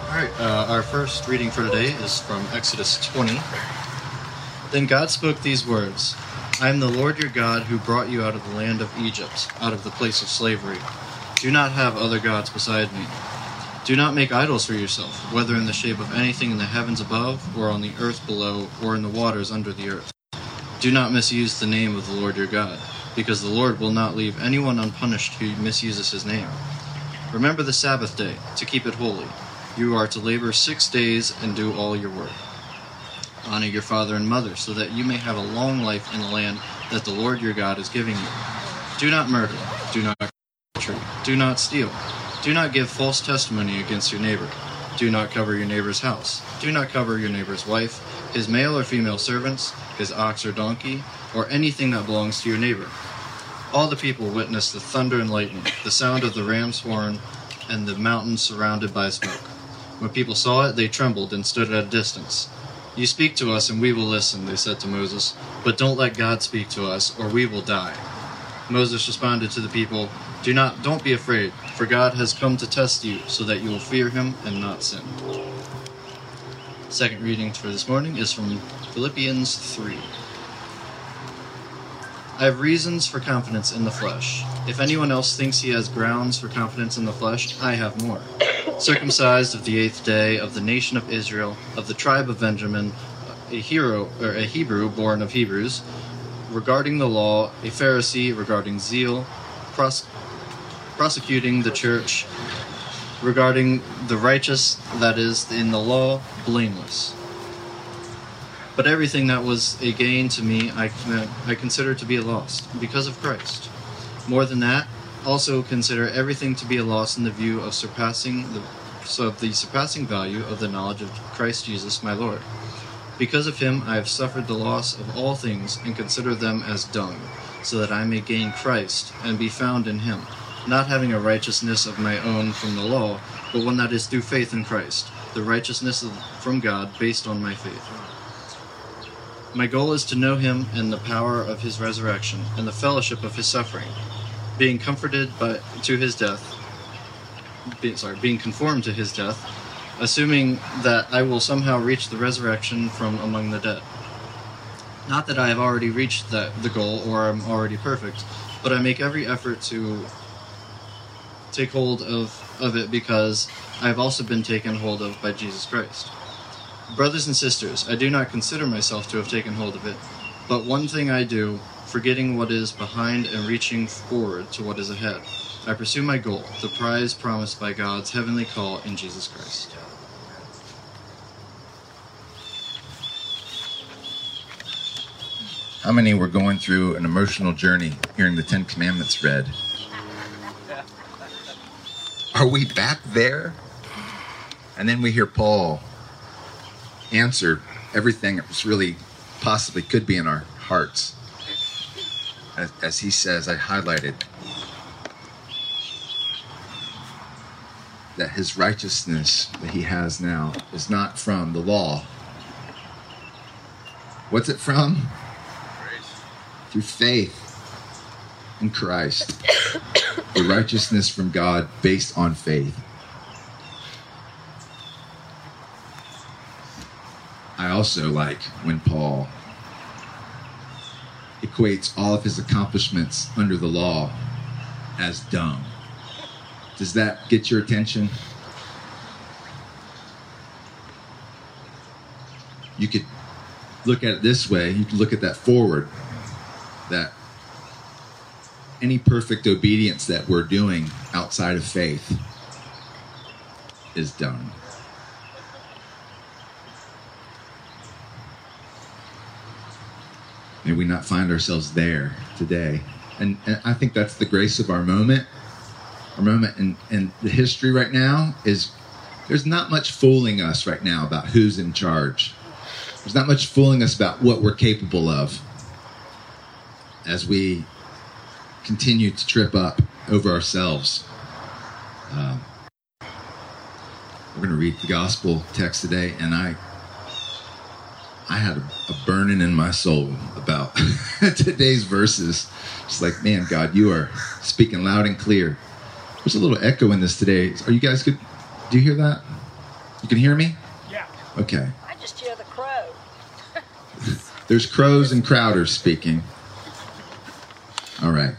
All right, our first reading for today is from Exodus 20. Then God spoke these words, I am the Lord your God who brought you out of the land of Egypt, out of the place of slavery. Do not have other gods beside me. Do not make idols for yourself, whether in the shape of anything in the heavens above, or on the earth below, or in the waters under the earth. Do not misuse the name of the Lord your God, because the Lord will not leave anyone unpunished who misuses his name. Remember the Sabbath day, to keep it holy. You are to labor 6 days and do all your work. Honor your father and mother, so that you may have a long life in the land that the Lord your God is giving you. Do not murder. Do not adultery. Do not steal. Do not give false testimony against your neighbor. Do not cover your neighbor's house. Do not cover your neighbor's wife, his male or female servants, his ox or donkey, or anything that belongs to your neighbor. All the people witnessed the thunder and lightning, the sound of the ram's horn, and the mountains surrounded by smoke. When people saw it, they trembled and stood at a distance. You speak to us and we will listen, they said to Moses, but don't let God speak to us, or we will die. Moses responded to the people, Don't be afraid, for God has come to test you, so that you will fear him and not sin. Second reading for this morning is from Philippians 3. I have reasons for confidence in the flesh. If anyone else thinks he has grounds for confidence in the flesh, I have more. Circumcised of the 8th day, of the nation of Israel, of the tribe of Benjamin, a Hebrew born of Hebrews, regarding the law, a Pharisee regarding zeal, prosecuting the church, regarding the righteous that is in the law, blameless. But everything that was a gain to me I consider to be a loss, because of Christ. More than that, also consider everything to be a loss in the view of the surpassing value of the knowledge of Christ Jesus my Lord. Because of him I have suffered the loss of all things and consider them as dung, so that I may gain Christ and be found in him, not having a righteousness of my own from the law, but one that is through faith in Christ, the righteousness from God based on my faith. My goal is to know him and the power of his resurrection and the fellowship of his suffering, being conformed to his death, assuming that I will somehow reach the resurrection from among the dead. Not that I have already reached the goal or am already perfect, but I make every effort to take hold of it because I have also been taken hold of by Jesus Christ. Brothers and sisters, I do not consider myself to have taken hold of it, but one thing I do, forgetting what is behind and reaching forward to what is ahead. I pursue my goal, the prize promised by God's heavenly call in Jesus Christ. How many were going through an emotional journey hearing the Ten Commandments read? Are we back there? And then we hear Paul answer everything that was really possibly could be in our hearts. As he says, I highlighted that his righteousness that he has now is not from the law. What's it from? Through faith in Christ. The righteousness from God based on faith. I also like when Paul equates all of his accomplishments under the law as dung. Does that get your attention? You could look at it this way. You could look at that forward. That any perfect obedience that we're doing outside of faith is dung. May we not find ourselves there today. And I think that's the grace of our moment. Our moment in the history right now is there's not much fooling us right now about who's in charge. There's not much fooling us about what we're capable of as we continue to trip up over ourselves. We're going to read the gospel text today, and I had a burning in my soul about today's verses. Just like, man, God, you are speaking loud and clear. There's a little echo in this today. Are you guys good? Do you hear that? You can hear me? Yeah. Okay. I just hear the crow. There's crows and Crowders speaking. All right.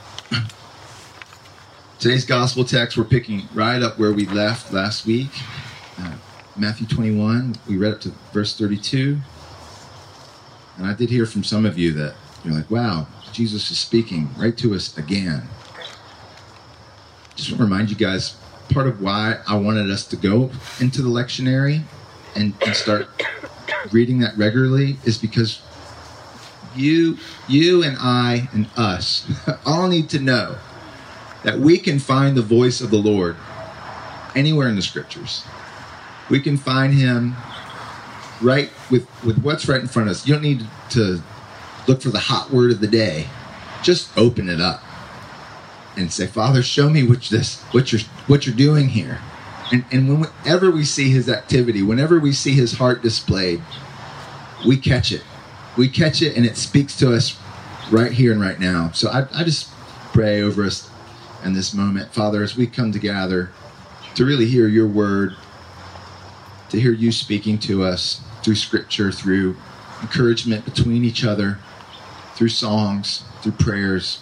Today's gospel text, we're picking right up where we left last week. Matthew 21, we read up to verse 32. And I did hear from some of you that you're like, wow, Jesus is speaking right to us again. Just want to remind you guys, part of why I wanted us to go into the lectionary and start reading that regularly is because you and I and us all need to know that we can find the voice of the Lord anywhere in the scriptures. We can find him right with what's right in front of us. You don't need to look for the hot word of the day. Just open it up and say, Father, show me what you're doing here. And whenever we see his activity, whenever we see his heart displayed, we catch it. We catch it, and it speaks to us right here and right now. So I just pray over us in this moment, Father, as we come together to really hear your word, to hear you speaking to us through scripture, through encouragement between each other, through songs, through prayers.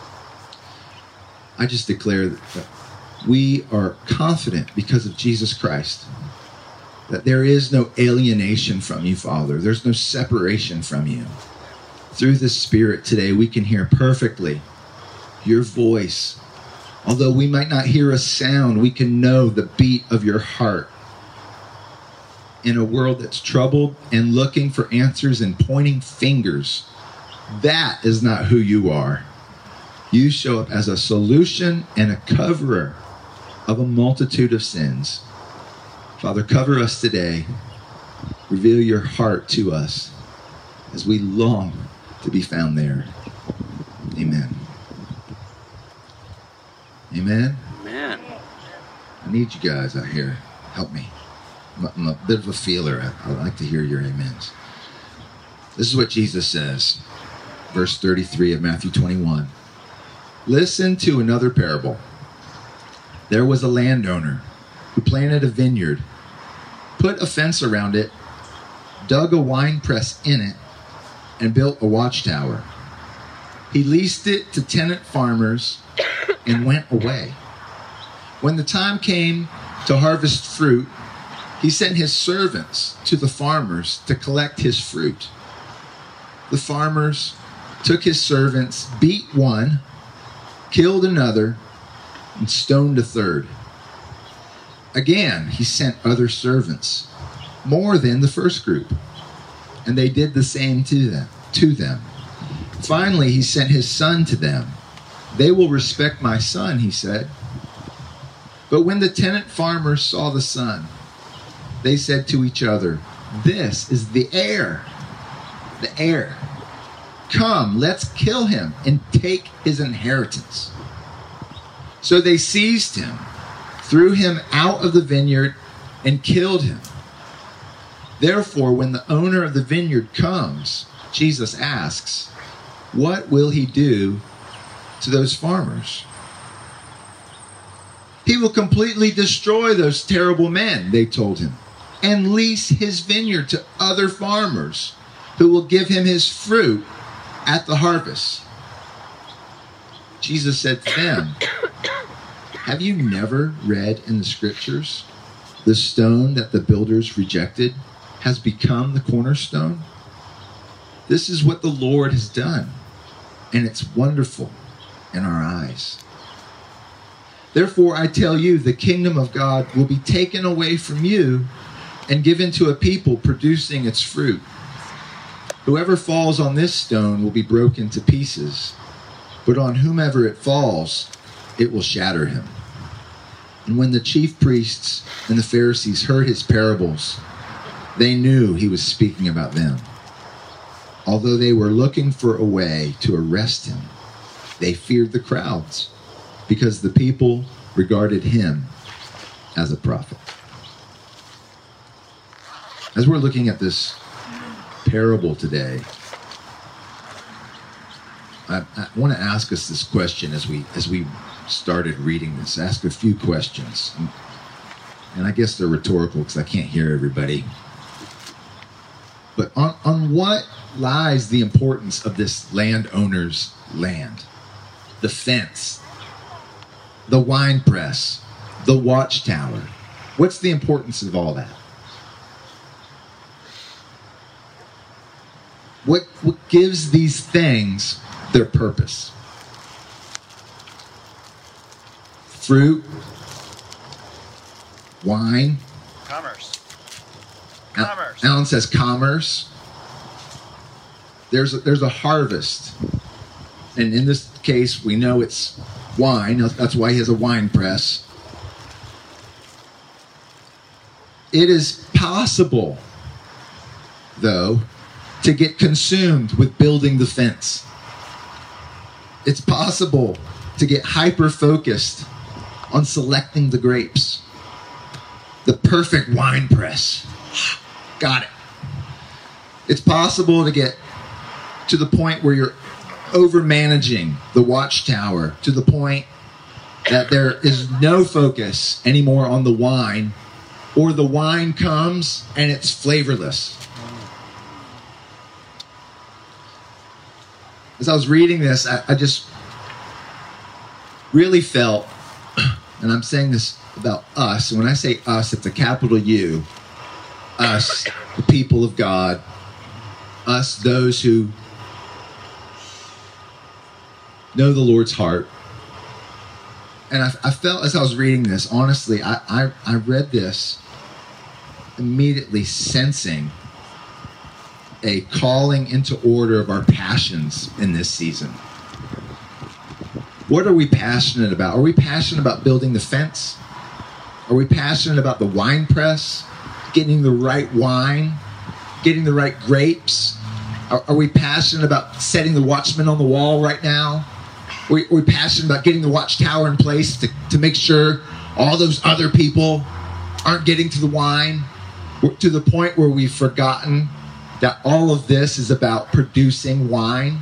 I just declare that we are confident because of Jesus Christ, that there is no alienation from you, Father. There's no separation from you. Through the Spirit today, we can hear perfectly your voice. Although we might not hear a sound, we can know the beat of your heart. In a world that's troubled and looking for answers and pointing fingers, that is not who you are. You show up as a solution and a coverer of a multitude of sins. Father, cover us today. Reveal your heart to us as we long to be found there. Amen. Amen? Amen. I need you guys out here. Help me. I'm a bit of a feeler. I like to hear your amens. This is what Jesus says. Verse 33 of Matthew 21. Listen to another parable. There was a landowner who planted a vineyard, put a fence around it, dug a wine press in it, and built a watchtower. He leased it to tenant farmers and went away. When the time came to harvest fruit, he sent his servants to the farmers to collect his fruit. The farmers took his servants, beat one, killed another, and stoned a third. Again, he sent other servants, more than the first group, and they did the same to them. Finally, he sent his son to them. They will respect my son, he said. But when the tenant farmers saw the son, they said to each other, this is the heir. The heir. Come, let's kill him and take his inheritance. So they seized him, threw him out of the vineyard, and killed him. Therefore, when the owner of the vineyard comes, Jesus asks, what will he do to those farmers? He will completely destroy those terrible men, they told him, and lease his vineyard to other farmers who will give him his fruit at the harvest. Jesus said to them, have you never read in the scriptures, the stone that the builders rejected has become the cornerstone? This is what the Lord has done, and it's wonderful in our eyes. Therefore, I tell you, the kingdom of God will be taken away from you and given to a people producing its fruit. Whoever falls on this stone will be broken to pieces, but on whomever it falls, it will shatter him. And when the chief priests and the Pharisees heard his parables, they knew he was speaking about them. Although they were looking for a way to arrest him, they feared the crowds, because the people regarded him as a prophet. As we're looking at this parable today, I want to ask us this question as we started reading this. Ask a few questions. and I guess they're rhetorical because I can't hear everybody. But on what lies the importance of this landowner's land? The fence, the wine press, the watchtower. What's the importance of all that? What gives these things their purpose? Fruit, wine. Commerce. Alan says commerce. There's a harvest. And in this case, we know it's wine. That's why he has a wine press. It is possible, though, to get consumed with building the fence. It's possible to get hyper-focused on selecting the grapes. The perfect wine press. Got it. It's possible to get to the point where you're over-managing the watchtower to the point that there is no focus anymore on the wine, or the wine comes and it's flavorless. As I was reading this, I just really felt, and I'm saying this about us, and when I say us, it's a capital U, us, the people of God, us, those who know the Lord's heart. And I felt as I was reading this, honestly, I read this immediately sensing a calling into order of our passions in this season. What are we passionate about? Are we passionate about building the fence? Are we passionate about the wine press? Getting the right wine? Getting the right grapes? Are we passionate about setting the watchman on the wall right now? Are we passionate about getting the watchtower in place to make sure all those other people aren't getting to the wine? To the point where we've forgotten that all of this is about producing wine.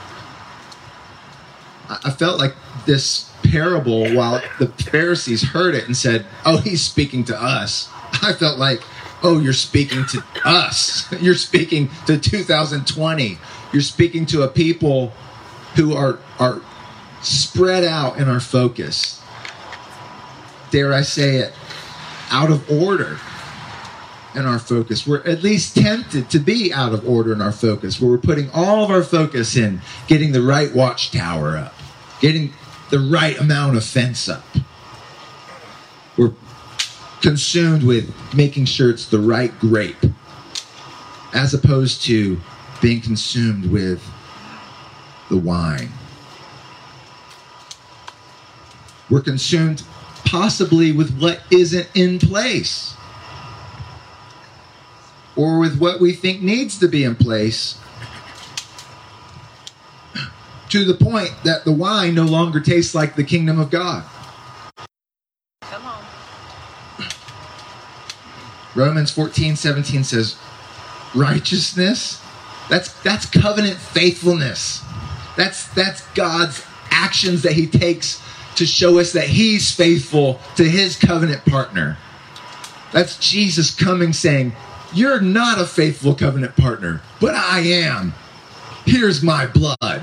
I felt like this parable, while the Pharisees heard it and said, oh, he's speaking to us. I felt like, oh, you're speaking to us. You're speaking to 2020. You're speaking to a people who are spread out in our focus. Dare I say it, out of order in our focus. We're at least tempted to be out of order in our focus, where we're putting all of our focus in getting the right watchtower up, getting the right amount of fence up. We're consumed with making sure it's the right grape, as opposed to being consumed with the wine. We're consumed possibly with what isn't in place, or with what we think needs to be in place, to the point that the wine no longer tastes like the kingdom of God. Come on. Romans 14:17 says, righteousness, that's covenant faithfulness. That's God's actions that he takes to show us that he's faithful to his covenant partner. That's Jesus coming saying, you're not a faithful covenant partner, but I am. Here's my blood.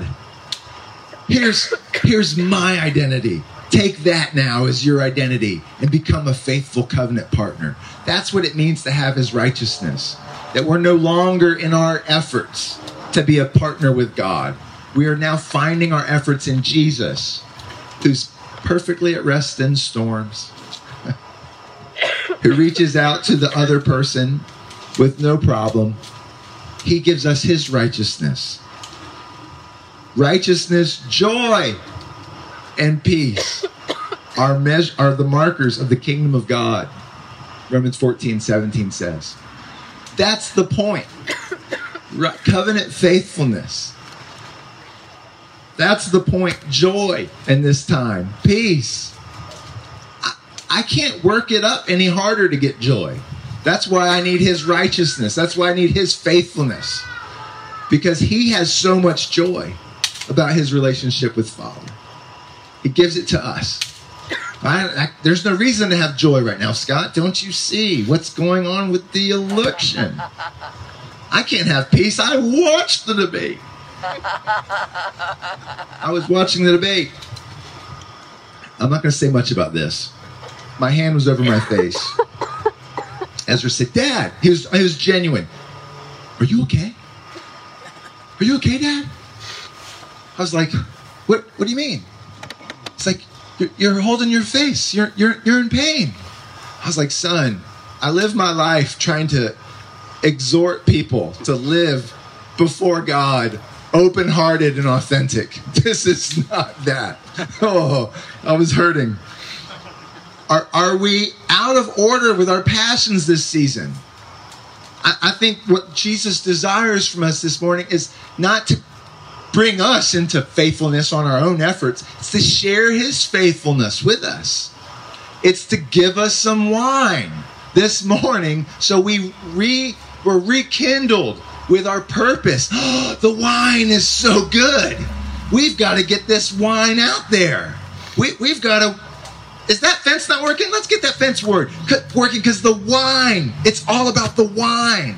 Here's my identity. Take that now as your identity and become a faithful covenant partner. That's what it means to have his righteousness. That we're no longer in our efforts to be a partner with God. We are now finding our efforts in Jesus, who's perfectly at rest in storms, who reaches out to the other person with no problem. He gives us his righteousness. Righteousness, joy, and peace are the markers of the kingdom of God. Romans 14:17 says. That's the point. Covenant faithfulness. That's the point. Joy in this time. Peace. I can't work it up any harder to get joy. That's why I need his righteousness. That's why I need his faithfulness. Because he has so much joy about his relationship with Father. He gives it to us. There's no reason to have joy right now, Scott. Don't you see what's going on with the election? I can't have peace. I watched the debate. I was watching the debate. I'm not going to say much about this. My hand was over my face. Ezra said, Dad, he was genuine. Are you okay? Are you okay, Dad? I was like, what do you mean? It's like, you're holding your face. You're in pain. I was like, son, I live my life trying to exhort people to live before God, open-hearted and authentic. This is not that. Oh, I was hurting. Are we out of order with our passions this season? I think what Jesus desires from us this morning is not to bring us into faithfulness on our own efforts. It's to share his faithfulness with us. It's to give us some wine this morning so we're rekindled with our purpose. The wine is so good. We've got to get this wine out there. We've got to... Is that fence not working? Let's get that fence working because the wine, it's all about the wine.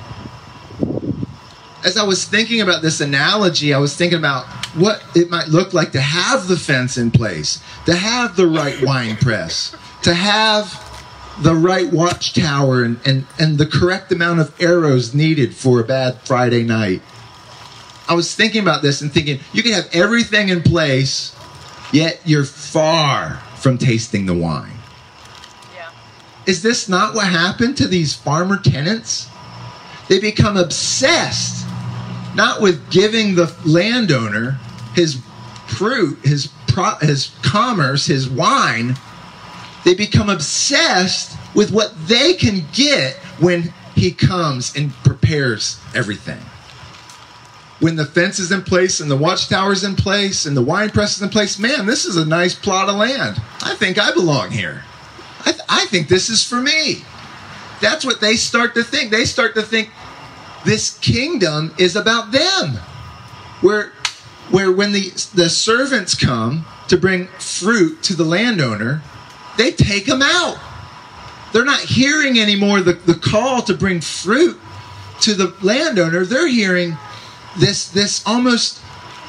As I was thinking about this analogy, I was thinking about what it might look like to have the fence in place, to have the right wine press, to have the right watchtower and the correct amount of arrows needed for a bad Friday night. I was thinking about this and thinking, you can have everything in place, yet you're far from tasting the wine. Yeah. Is this not what happened to these farmer tenants? They become obsessed, not with giving the landowner his fruit, his commerce, his wine. They become obsessed with what they can get when he comes and prepares everything. When the fence is in place and the watchtower is in place and the wine press is in place, man, this is a nice plot of land. I think I belong here. I think this is for me. That's what they start to think. They start to think this kingdom is about them. Where when the servants come to bring fruit to the landowner, they take them out. They're not hearing anymore the call to bring fruit to the landowner. They're hearing this almost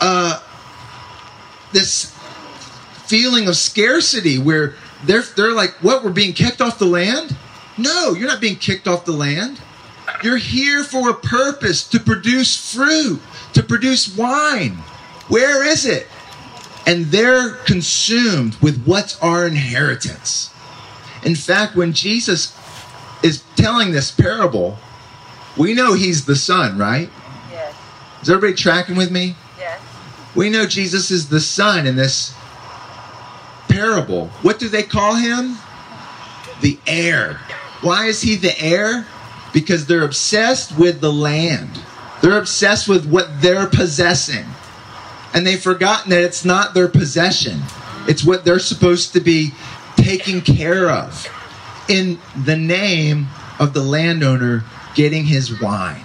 this feeling of scarcity where they're like, what, we're being kicked off the land? No, you're not being kicked off the land. You're here for a purpose, to produce fruit, to produce wine. Where is it? And they're consumed with what's our inheritance. In fact, when Jesus is telling this parable, we know he's the Son, right? Yes. Is everybody tracking with me? Yes. We know Jesus is the Son in this parable. What do they call him? The heir. Why is he the heir? Because they're obsessed with the land. They're obsessed with what they're possessing. And they've forgotten that it's not their possession. It's what they're supposed to be taking care of in the name of the landowner getting his wine.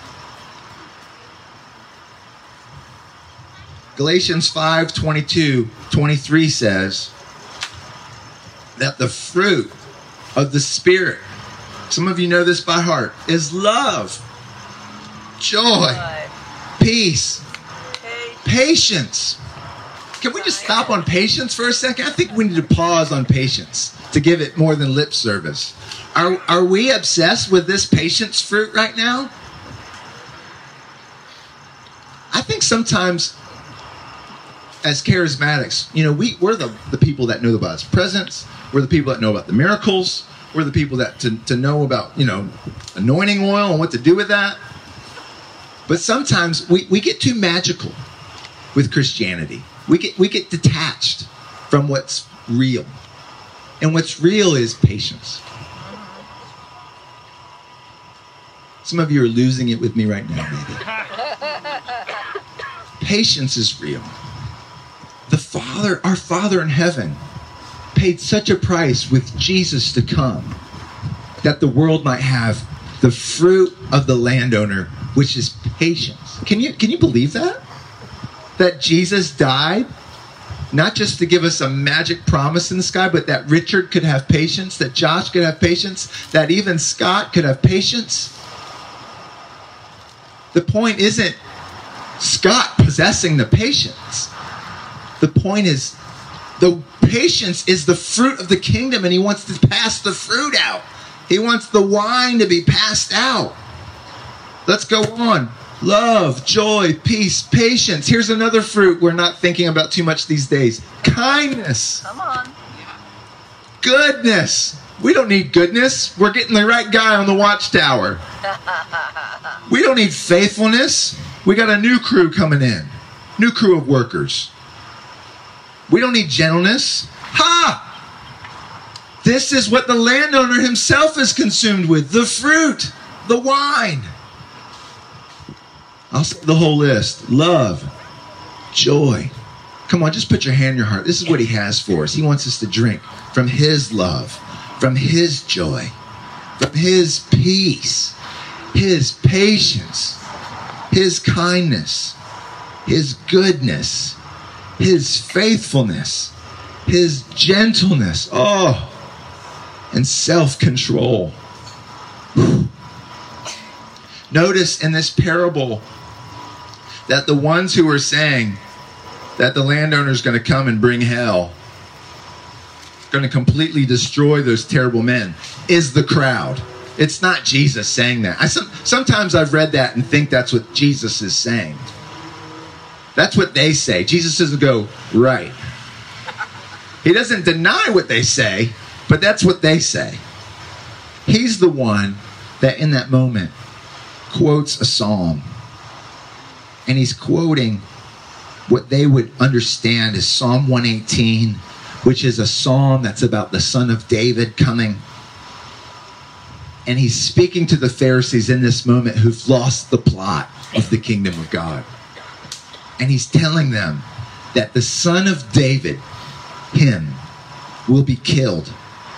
Galatians 5:22-23 says that the fruit of the Spirit, some of you know this by heart, is love, joy, peace, patience. Can we just stop on patience for a second? I think we need to pause on patience to give it more than lip service. Are we obsessed with this patience fruit right now? I think sometimes as charismatics, we're the people that know about God's presence. We're the people that know about the miracles. We're the people that to know about, anointing oil and what to do with that. But sometimes we get too magical with Christianity. We get detached from what's real. And what's real is patience. Some of you are losing it with me right now, maybe. Patience is real. Our Father in heaven, paid such a price with Jesus to come that the world might have the fruit of the landowner, which is patience. Can you believe that? That Jesus died not just to give us a magic promise in the sky, but that Richard could have patience, that Josh could have patience, that even Scott could have patience. The point isn't Scott possessing the patience. The point is the patience is the fruit of the kingdom, and he wants to pass the fruit out. He wants the wine to be passed out. Let's go on. Love, joy, peace, patience. Here's another fruit we're not thinking about too much these days. Kindness. Come on. Goodness. We don't need goodness. We're getting the right guy on the watchtower. We don't need faithfulness. We got a new crew coming in. New crew of workers. We don't need gentleness. Ha! This is what the landowner himself is consumed with. The fruit. The wine. I'll say the whole list. Love. Joy. Come on, just put your hand in your heart. This is what he has for us. He wants us to drink from his love, from his joy, from his peace, his patience, his kindness, his goodness, his faithfulness, his gentleness, and self-control. Notice in this parable that the ones who are saying that the landowner is going to come and bring hell, going to completely destroy those terrible men, is the crowd. It's not Jesus saying that. Sometimes I've read that and think that's what Jesus is saying. That's what they say. Jesus doesn't go, right. He doesn't deny what they say, but that's what they say. He's the one that in that moment quotes a psalm. And he's quoting what they would understand as Psalm 118, which is a psalm that's about the Son of David coming. And he's speaking to the Pharisees in this moment who've lost the plot of the kingdom of God. And he's telling them that the Son of David, him, will be killed.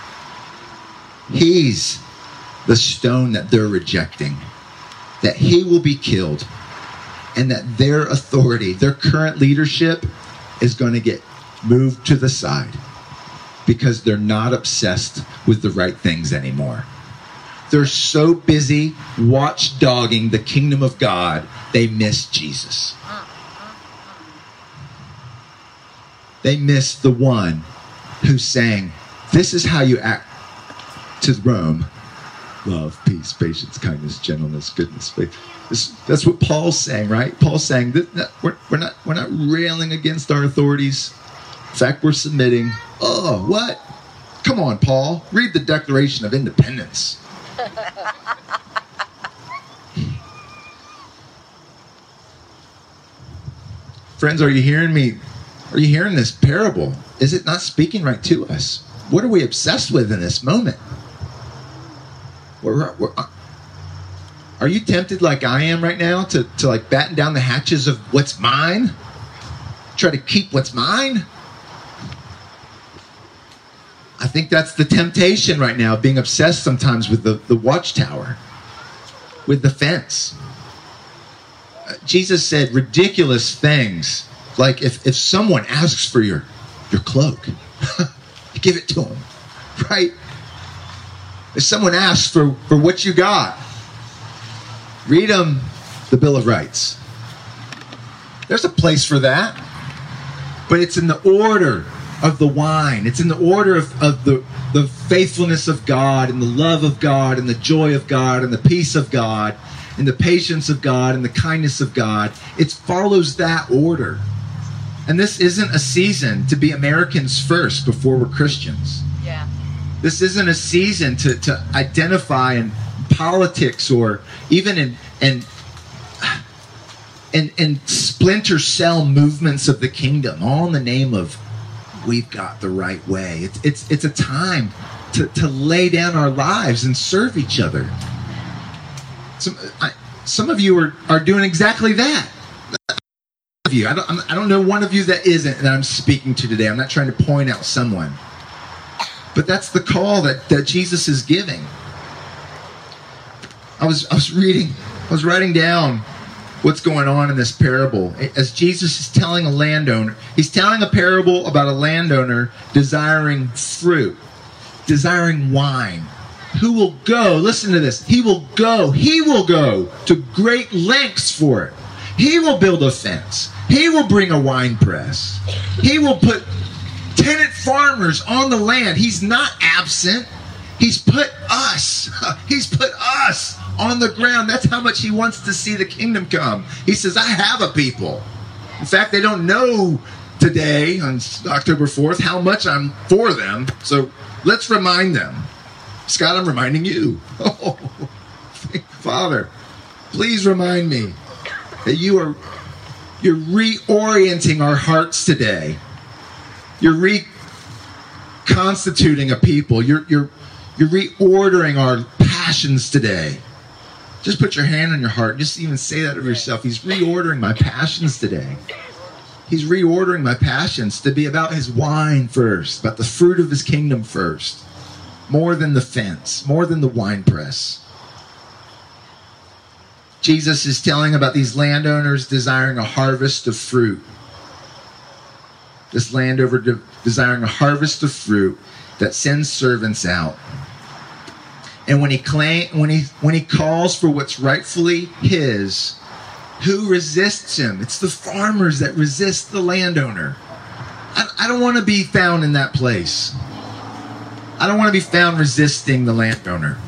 He's the stone that they're rejecting. That he will be killed. And that their authority, their current leadership, is going to get moved to the side. Because they're not obsessed with the right things anymore. They're so busy watchdogging the kingdom of God, they miss Jesus. They miss the one who's saying, this is how you act to Rome. Love, peace, patience, kindness, gentleness, goodness, faith. That's what Paul's saying, right? Paul's saying that we're not railing against our authorities. In fact, we're submitting. Oh, what? Come on, Paul. Read the Declaration of Independence. Friends, are you hearing me? Are you hearing this parable? Is it not speaking right to us? What are we obsessed with in this moment? Are you tempted like I am right now to like batten down the hatches of what's mine? Try to keep what's mine? I think that's the temptation right now, being obsessed sometimes with the watchtower, with the fence. Jesus said ridiculous things, like if someone asks for your cloak, you give it to them, right? If someone asks for what you got, read them the Bill of Rights. There's a place for that, but it's in the order of the wine. It's in the order of the faithfulness of God and the love of God and the joy of God and the peace of God and the patience of God and the kindness of God. It follows that order. And this isn't a season to be Americans first before we're Christians. Yeah. This isn't a season to identify in politics or even in splinter cell movements of the kingdom, all in the name of we've got the right way. It's a time to lay down our lives and serve each other. Some of you are doing exactly that. I don't know one of you that isn't that I'm speaking to today. I'm not trying to point out someone. But that's the call that Jesus is giving. I was writing down what's going on in this parable. As Jesus is telling a landowner, he's telling a parable about a landowner desiring fruit, desiring wine. Who will go, listen to this, he will go to great lengths for it. He will build a fence. He will bring a wine press. He will put tenant farmers on the land. He's not absent. He's put us on the ground. That's how much he wants to see the kingdom come. He says, I have a people. In fact, they don't know today, on October 4th, how much I'm for them. So let's remind them. Scott, I'm reminding you. Oh, Father, please remind me that you're reorienting our hearts today. You're reconstituting a people. You're reordering our passions today. Just put your hand on your heart. Just even say that of yourself. He's reordering my passions today. He's reordering my passions to be about his wine first, about the fruit of his kingdom first. More than the fence, more than the wine press. Jesus is telling about these landowners desiring a harvest of fruit. This landowner desiring a harvest of fruit that sends servants out. And when he calls for what's rightfully his, who resists him? It's the farmers that resist the landowner. I don't want to be found in that place. I don't want to be found resisting the landowner.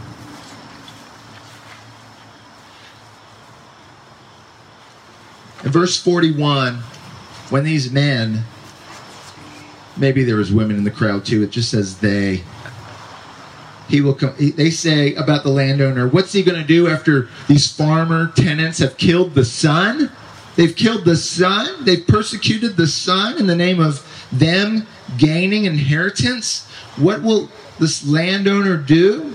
In verse 41, when these men, maybe there was women in the crowd too, it just says they. He will come. They say about the landowner, what's he going to do after these farmer tenants have killed the son? They've killed the son. They've persecuted the son in the name of them gaining inheritance. What will this landowner do?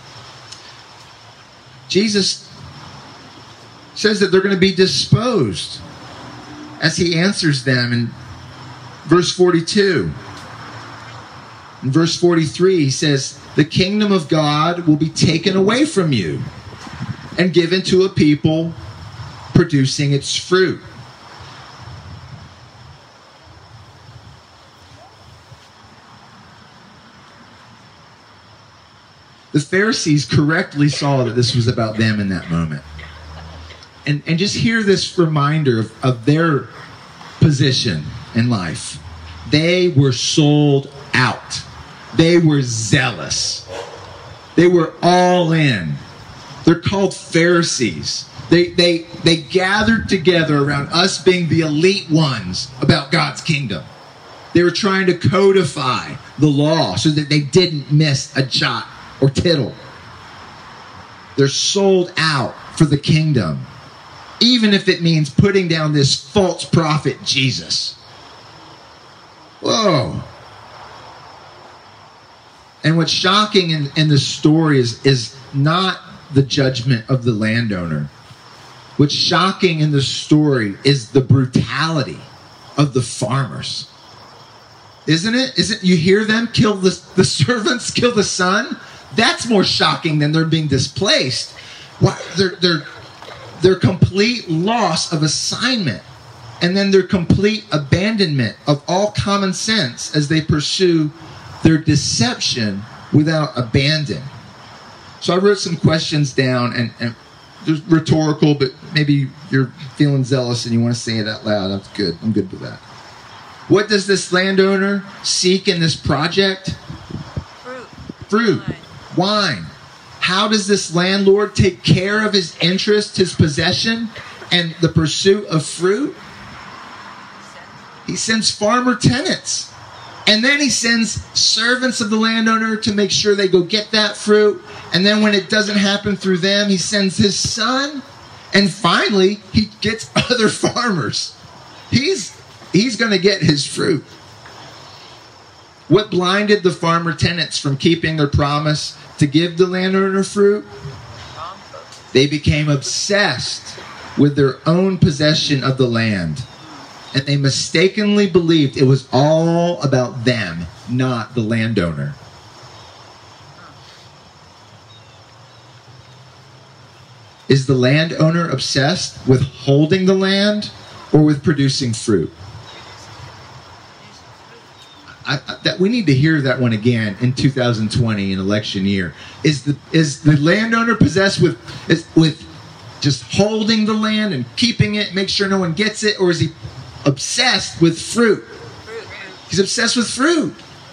Jesus says that they're going to be disposed as he answers them in verse 42. In verse 43, he says, the kingdom of God will be taken away from you and given to a people producing its fruit. The Pharisees correctly saw that this was about them in that moment. And just hear this reminder of their position in life. They were sold out. They were zealous. They were all in. They're called Pharisees. They gathered together around us being the elite ones about God's kingdom. They were trying to codify the law so that they didn't miss a jot or tittle. They're sold out for the kingdom, even if it means putting down this false prophet Jesus. Whoa. And what's shocking in the story is not the judgment of the landowner. What's shocking in the story is the brutality of the farmers. Isn't it? You hear them kill the servants, kill the son? That's more shocking than they're being displaced. Why, their complete loss of assignment, and then their complete abandonment of all common sense as they pursue their deception without abandon. So I wrote some questions down, and they're rhetorical, but maybe you're feeling zealous and you want to say it out loud. That's good. I'm good with that. What does this landowner seek in this project? Fruit. Wine. How does this landlord take care of his interest, his possession, and the pursuit of fruit? He sends farmer tenants. And then he sends servants of the landowner to make sure they go get that fruit. And then when it doesn't happen through them, he sends his son. And finally, he gets other farmers. He's going to get his fruit. What blinded the farmer tenants from keeping their promise to give the landowner fruit? They became obsessed with their own possession of the land. And they mistakenly believed it was all about them, not the landowner. Is the landowner obsessed with holding the land or with producing fruit? That we need to hear that one again in 2020, an election year. Is the landowner possessed with just holding the land and keeping it, make sure no one gets it, or is he obsessed with fruit? He's obsessed with fruit.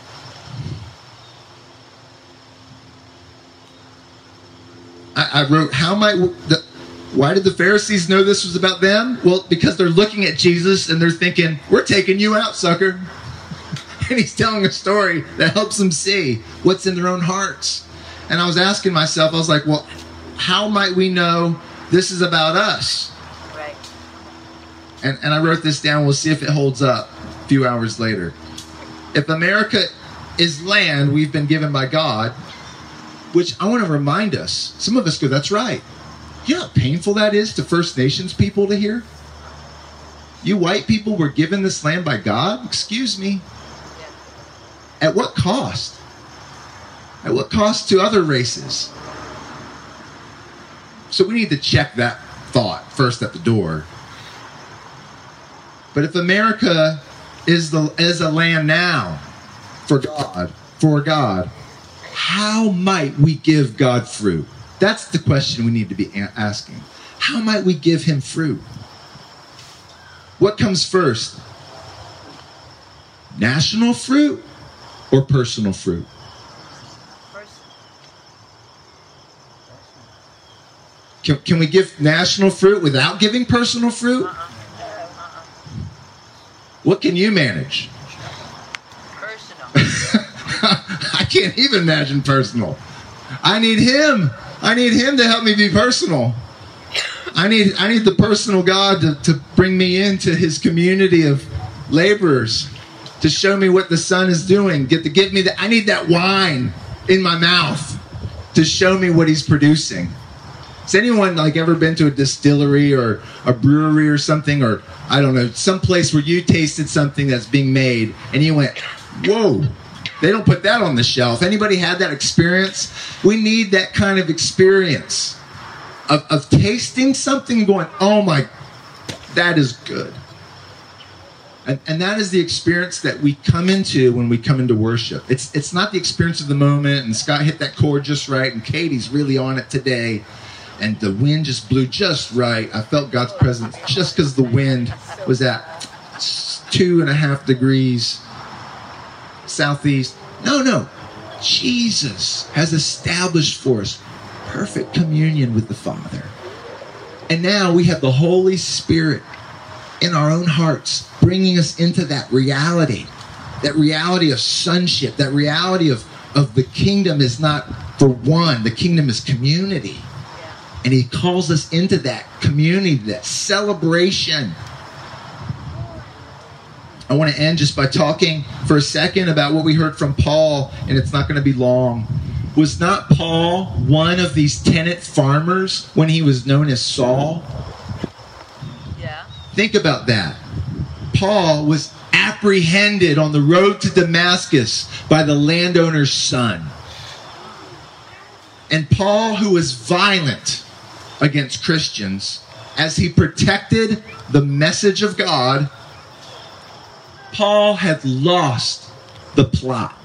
I wrote, why did the Pharisees know this was about them? Well, because they're looking at Jesus and they're thinking, we're taking you out, sucker. And he's telling a story that helps them see what's in their own hearts. And I was asking myself, I was like, well, how might we know this is about us? Right. And I wrote this down. We'll see if it holds up a few hours later. If America is land we've been given by God, which I want to remind us, some of us go, that's right. You know how painful that is to First Nations people to hear? You white people were given this land by God? Excuse me. At what cost? At what cost to other races? So we need to check that thought first at the door. But if America is a land now for God, how might we give God fruit? That's the question we need to be asking. How might we give him fruit? What comes first? National fruit or personal fruit? Can we give national fruit without giving personal fruit? What can you manage? Personal. I can't even imagine personal. I need him. I need him to help me be personal. I need the personal God to bring me into his community of laborers, to show me what the sun is doing. I need that wine in my mouth to show me what he's producing. Has anyone ever been to a distillery or a brewery or something, or I don't know, some place where you tasted something that's being made and you went, whoa, they don't put that on the shelf. Anybody had that experience? We need that kind of experience of tasting something and going, oh my, that is good. And that is the experience that we come into when we come into worship. It's not the experience of the moment, and Scott hit that chord just right, and Katie's really on it today. And the wind just blew just right. I felt God's presence just because the wind was at 2.5 degrees southeast. No. Jesus has established for us perfect communion with the Father. And now we have the Holy Spirit in our own hearts, bringing us into that reality of sonship, that reality of the kingdom is not for one, the kingdom is community. And he calls us into that community, that celebration. I want to end just by talking for a second about what we heard from Paul, and it's not going to be long. Was not Paul one of these tenant farmers when he was known as Saul? Yeah. Think about that. Paul was apprehended on the road to Damascus by the landowner's son. And Paul, who was violent against Christians, as he protected the message of God, Paul had lost the plot.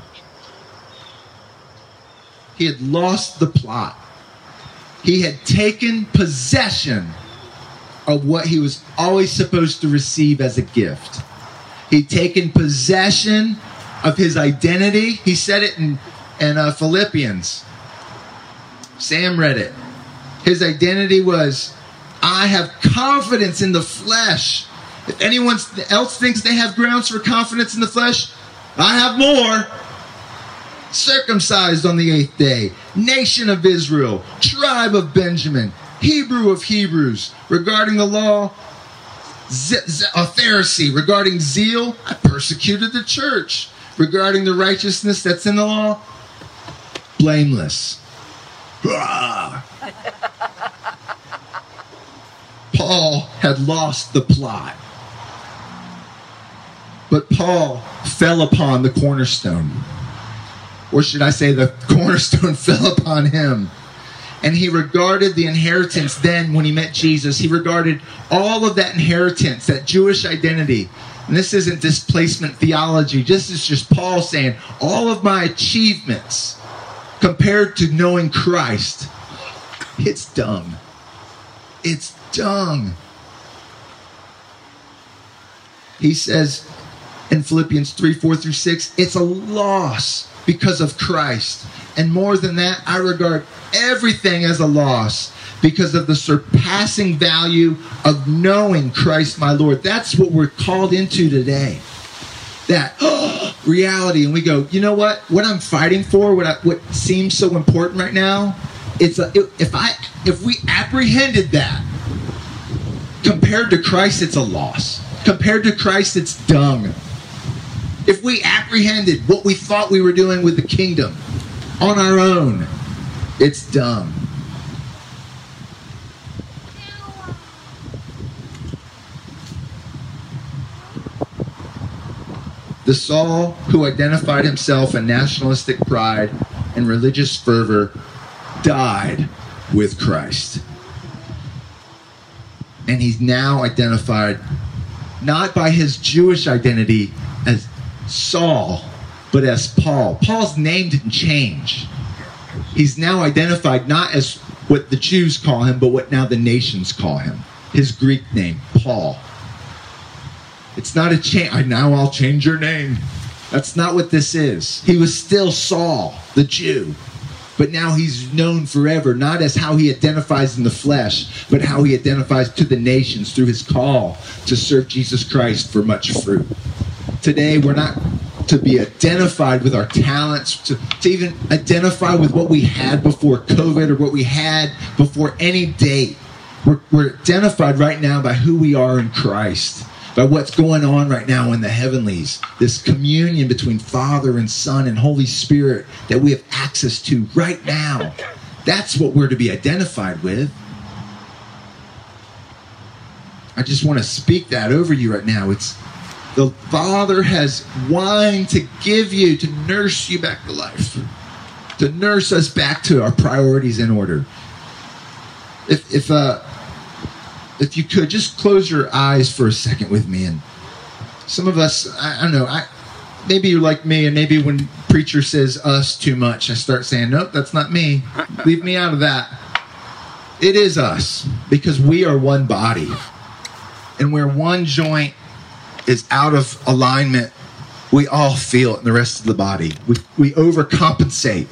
He had lost the plot. He had taken possession of what he was always supposed to receive as a gift. He'd taken possession of his identity. He said it in Philippians. Sam read it. His identity was, I have confidence in the flesh. If anyone else thinks they have grounds for confidence in the flesh, I have more. Circumcised on the 8th day, nation of Israel, tribe of Benjamin, Hebrew of Hebrews. Regarding the law, a Pharisee. Regarding zeal, I persecuted the church. Regarding the righteousness that's in the law, blameless. Paul had lost the plot. But Paul fell upon the cornerstone. Or should I say the cornerstone fell upon him. And he regarded the inheritance then when he met Jesus. He regarded all of that inheritance, that Jewish identity. And this isn't displacement theology. This is just Paul saying, all of my achievements compared to knowing Christ, it's dung. It's dung. He says in Philippians 3:4-6, it's a loss because of Christ. And more than that, I regard everything as a loss because of the surpassing value of knowing Christ my Lord. That's what we're called into today. That reality. And we go, you know what? What I'm fighting for, what seems so important right now, if we apprehended that, compared to Christ, it's a loss. Compared to Christ, it's dung. If we apprehended what we thought we were doing with the kingdom on our own, it's dung. The Saul who identified himself in nationalistic pride and religious fervor died with Christ. And he's now identified not by his Jewish identity as Saul, but as Paul. Paul's name didn't change. He's now identified not as what the Jews call him, but what now the nations call him. His Greek name, Paul. It's not a change. Now I'll change your name. That's not what this is. He was still Saul, the Jew. But now he's known forever, not as how he identifies in the flesh, but how he identifies to the nations through his call to serve Jesus Christ for much fruit. Today, we're not to be identified with our talents, to even identify with what we had before COVID or what we had before any date. We're identified right now by who we are in Christ, by what's going on right now in the heavenlies, this communion between Father and Son and Holy Spirit that we have access to right now. That's what we're to be identified with. I just want to speak that over you right now. It's the Father has wine to give you, to nurse you back to life, to nurse us back to our priorities in order. If you could, just close your eyes for a second with me. And some of us, I don't know, maybe you're like me, and maybe when preacher says us too much, I start saying, nope, that's not me. Leave me out of that. It is us, because we are one body. And where one joint is out of alignment, we all feel it in the rest of the body. We overcompensate.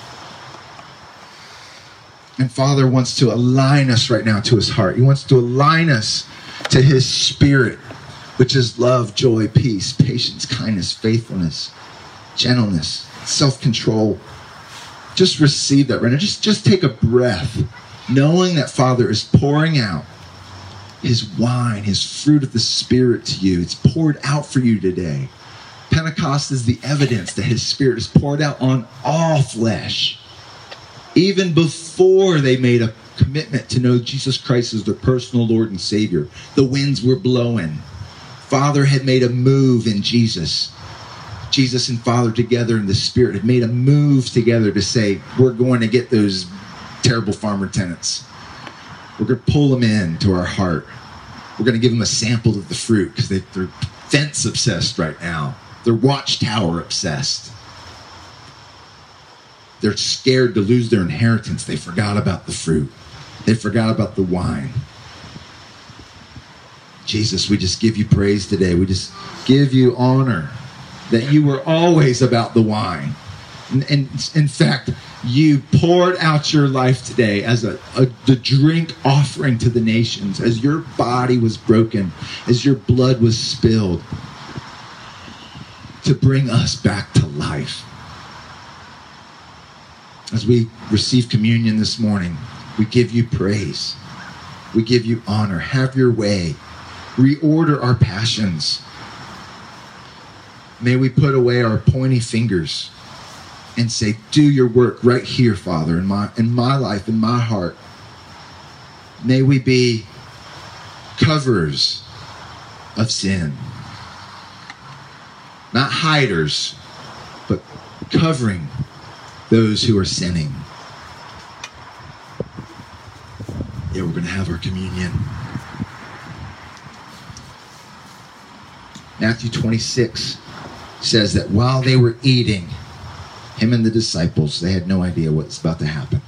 And Father wants to align us right now to his heart. He wants to align us to his spirit, which is love, joy, peace, patience, kindness, faithfulness, gentleness, self-control. Just receive that right now. Just take a breath, knowing that Father is pouring out his wine, his fruit of the Spirit to you. It's poured out for you today. Pentecost is the evidence that his Spirit is poured out on all flesh. Even before they made a commitment to know Jesus Christ as their personal Lord and Savior, the winds were blowing. Father had made a move in Jesus. Jesus and Father together in the Spirit had made a move together to say, we're going to get those terrible farmer tenants. We're going to pull them into our heart. We're going to give them a sample of the fruit because they're fence obsessed right now. They're watchtower obsessed. They're scared to lose their inheritance. They forgot about the fruit. They forgot about the wine. Jesus, we just give you praise today. We just give you honor that you were always about the wine. And in fact, you poured out your life today as the drink offering to the nations, as your body was broken, as your blood was spilled, to bring us back to life. As we receive communion this morning, we give you praise. We give you honor. Have your way. Reorder our passions. May we put away our pointy fingers and say, do your work right here, Father, in my life, in my heart. May we be coverers of sin. Not hiders, but covering those who are sinning. Yeah, we're going to have our communion. Matthew 26 says that while they were eating, him and the disciples, they had no idea what's about to happen.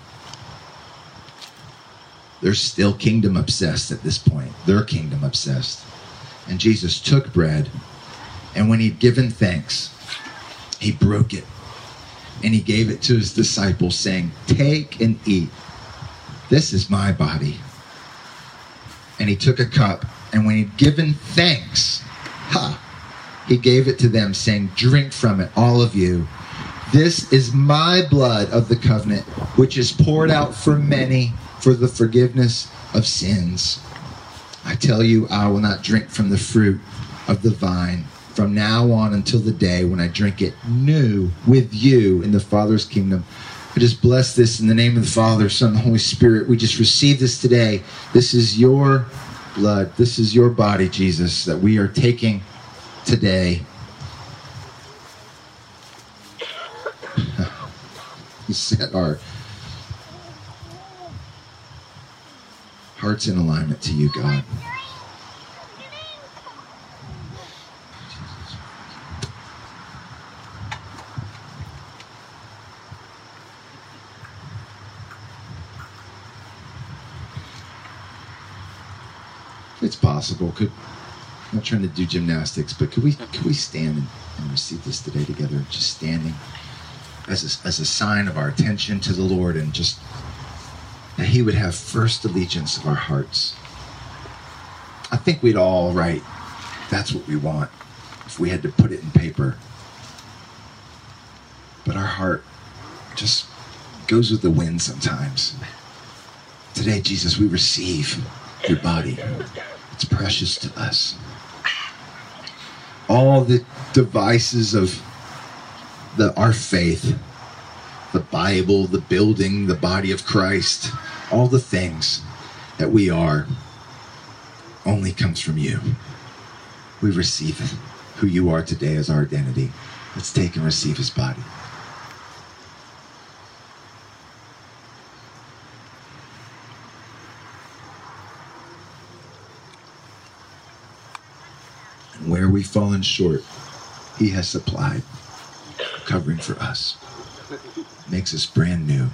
They're still kingdom obsessed at this point. They're kingdom obsessed. And Jesus took bread, and when he'd given thanks, he broke it, and he gave it to his disciples, saying, "Take and eat. This is my body." And he took a cup, and when he'd given thanks, he gave it to them, saying, "Drink from it, all of you. This is my blood of the covenant, which is poured out for many for the forgiveness of sins. I tell you, I will not drink from the fruit of the vine from now on until the day when I drink it new with you in the Father's kingdom." I just bless this in the name of the Father, Son, and Holy Spirit. We just receive this today. This is your blood. This is your body, Jesus, that we are taking today. We set our hearts in alignment to you, God. It's possible. I'm not trying to do gymnastics, but could we stand and receive this today together? Just standing as a sign of our attention to the Lord, and just that he would have first allegiance of our hearts. I think we'd all write, that's what we want, if we had to put it in paper. But our heart just goes with the wind sometimes. Today, Jesus, we receive your body. It's precious to us. All the devices of our faith, the Bible, the building, the body of Christ, all the things that we are, only comes from you. We receive it, who you are today as our identity. Let's take and receive his body. And where we've fallen short, he has supplied covering for us. Makes us brand new.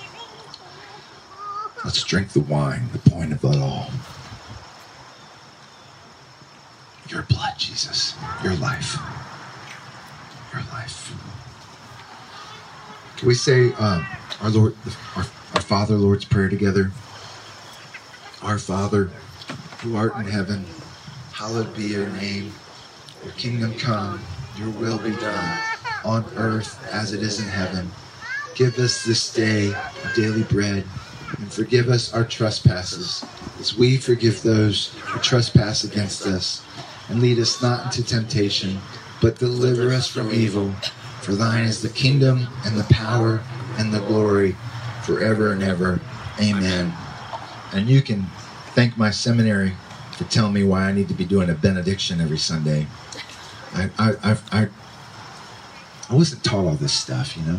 Let's drink the wine, the point of it all. Your blood, Jesus. Your life. Your life. Can we say our Lord, our Father, Lord's Prayer together? Our Father, who art in heaven, hallowed be your name. Your kingdom come, your will be done, on earth as it is in heaven. Give us this day our daily bread, and forgive us our trespasses, as we forgive those who trespass against us. And lead us not into temptation, but deliver us from evil. For thine is the kingdom, and the power, and the glory, forever and ever. Amen. And you can thank my seminary for telling me why I need to be doing a benediction every Sunday. I wasn't taught all this stuff, you know.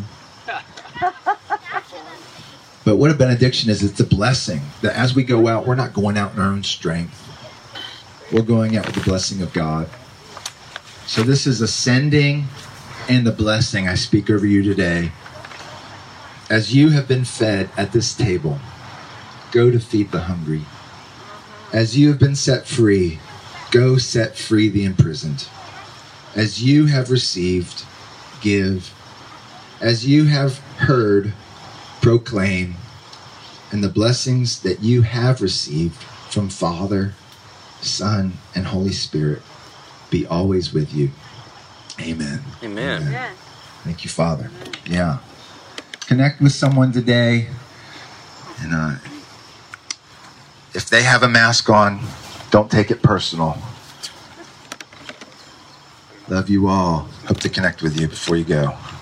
But what a benediction is, it's a blessing that as we go out, we're not going out in our own strength. We're going out with the blessing of God. So this is a sending and a blessing I speak over you today. As you have been fed at this table, go to feed the hungry. As you have been set free, go set free the imprisoned. As you have received, give. As you have heard, proclaim. And the blessings that you have received from Father, Son, and Holy Spirit be always with you. Amen. Amen. Amen. Thank you, Father. Yeah. Connect with someone today. And if they have a mask on, don't take it personal. Love you all. Hope to connect with you before you go.